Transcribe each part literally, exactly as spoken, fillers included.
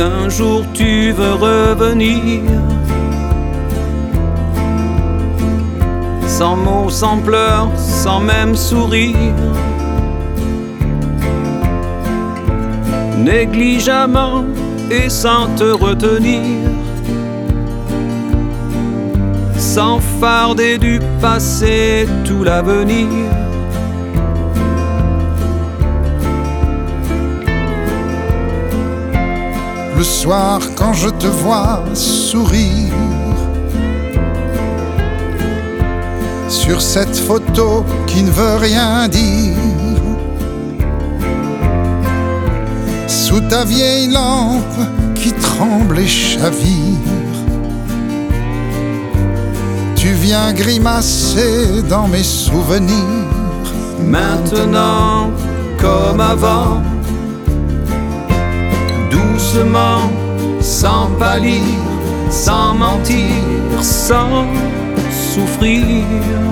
un jour tu veux revenir. Sans mots, sans pleurs, sans même sourire, négligemment et sans te retenir, sans farder du passé tout l'avenir. Le soir quand je te vois sourire sur cette photo qui ne veut rien dire, sous ta vieille lampe qui tremble et chavire, tu viens grimacer dans mes souvenirs. Maintenant comme avant, doucement, sans pâlir, sans mentir, sans souffrir.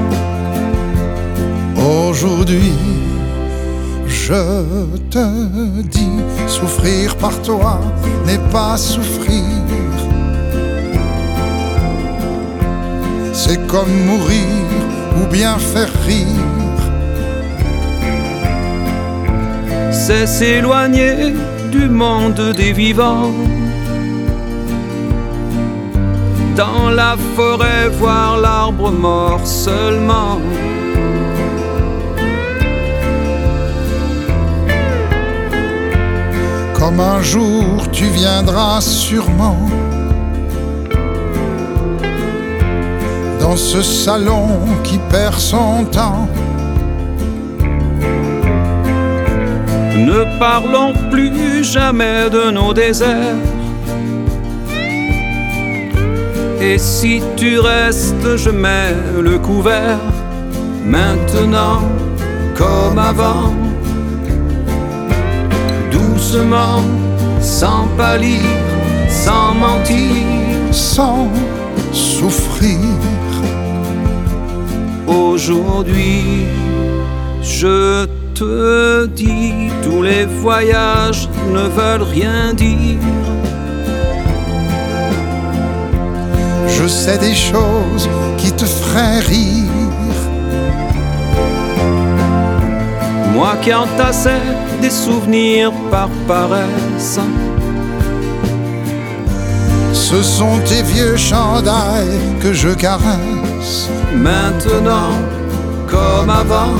Aujourd'hui, je te dis, souffrir par toi n'est pas souffrir. C'est comme mourir ou bien faire rire. C'est s'éloigner du monde des vivants, dans la forêt voir l'arbre mort seulement. Comme un jour tu viendras sûrement dans ce salon qui perd son temps. Ne parlons plus jamais de nos déserts. Et si tu restes, je mets le couvert. Maintenant, comme avant, doucement, sans pâlir, sans mentir, sans souffrir. Aujourd'hui, je te dis, tous les voyages ne veulent rien dire. Je sais des choses qui te feraient rire. Moi qui entassais des souvenirs par paresse, ce sont tes vieux chandails que je caresse. Maintenant, comme avant,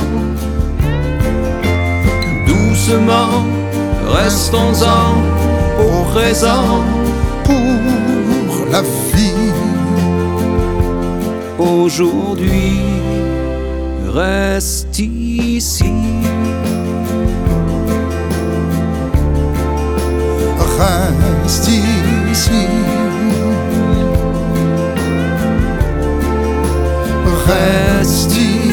doucement, restons-en au présent. Pour la vie, aujourd'hui, reste ici. Reste ici. Reste ici.